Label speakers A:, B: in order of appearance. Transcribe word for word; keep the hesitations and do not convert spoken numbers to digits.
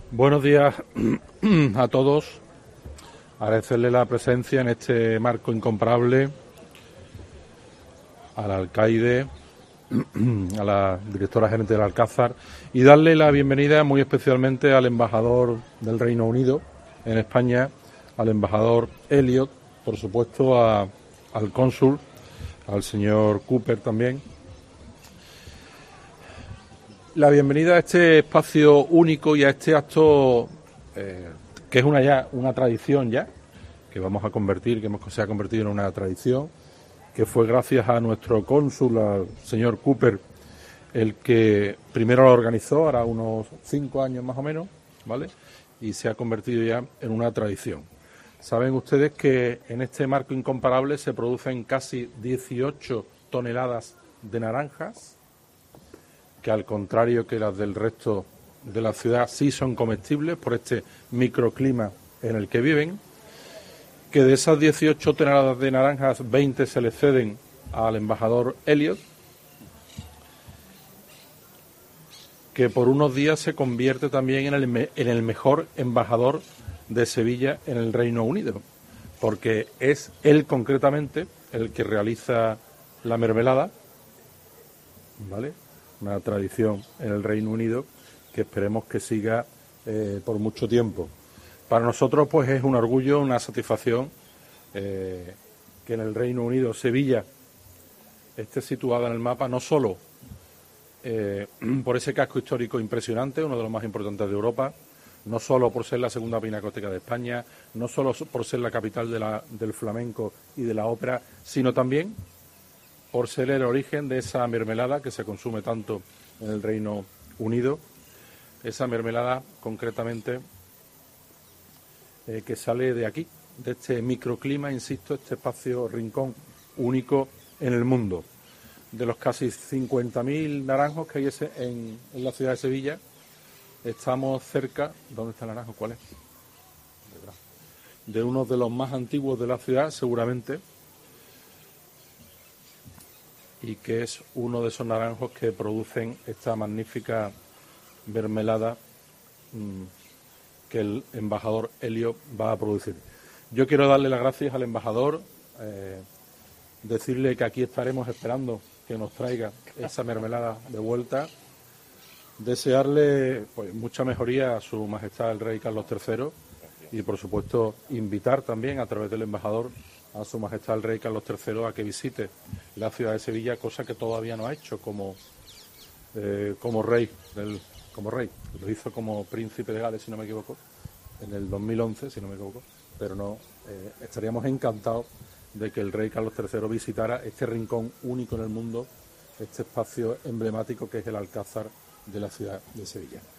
A: Buenos días a todos. Agradecerle la presencia en este marco incomparable al alcaide, a la directora gerente del Alcázar, y darle la bienvenida muy especialmente al embajador del Reino Unido en España, al embajador Elliot, por supuesto a, al cónsul, al señor Cooper también. La bienvenida a este espacio único y a este acto eh, que es una ya una tradición ya, que vamos a convertir, que hemos, se ha convertido en una tradición, que fue gracias a nuestro cónsul, al señor Cooper, el que primero lo organizó, ahora unos cinco años más o menos, ¿vale? Y se ha convertido ya en una tradición. Saben ustedes que en este marco incomparable se producen casi dieciocho toneladas de naranjas, que al contrario que las del resto de la ciudad sí son comestibles por este microclima en el que viven, que de esas dieciocho toneladas de naranjas, veinte se le ceden al embajador Elliot, que por unos días se convierte también en el, en el mejor embajador de Sevilla en el Reino Unido, porque es él concretamente el que realiza la mermelada, ¿vale?, una tradición en el Reino Unido que esperemos que siga eh, por mucho tiempo. Para nosotros, pues, es un orgullo, una satisfacción eh, que en el Reino Unido Sevilla esté situada en el mapa, no solo eh, por ese casco histórico impresionante, uno de los más importantes de Europa, no solo por ser la segunda pinacoteca de España, no solo por ser la capital de la, del flamenco y de la ópera, sino también por ser el origen de esa mermelada que se consume tanto en el Reino Unido, esa mermelada concretamente eh, que sale de aquí, de este microclima, insisto, este espacio rincón único en el mundo. De los casi cincuenta mil naranjos que hay en, en la ciudad de Sevilla, estamos cerca, ¿dónde está el naranjo? ¿Cuál es? De uno de los más antiguos de la ciudad, seguramente, y que es uno de esos naranjos que producen esta magnífica mermelada mmm, que el embajador Elliot va a producir. Yo quiero darle las gracias al embajador, eh, decirle que aquí estaremos esperando que nos traiga esa mermelada de vuelta, desearle pues mucha mejoría a su majestad el rey Carlos tercero y, por supuesto, invitar también a través del embajador a su majestad el rey Carlos tercero a que visite la ciudad de Sevilla, cosa que todavía no ha hecho como eh, como rey del, como rey lo hizo como príncipe de Gales, si no me equivoco, en el dos mil once, si no me equivoco, pero no eh, estaríamos encantados de que el rey Carlos tercero visitara este rincón único en el mundo, este espacio emblemático que es el Alcázar de la ciudad de Sevilla.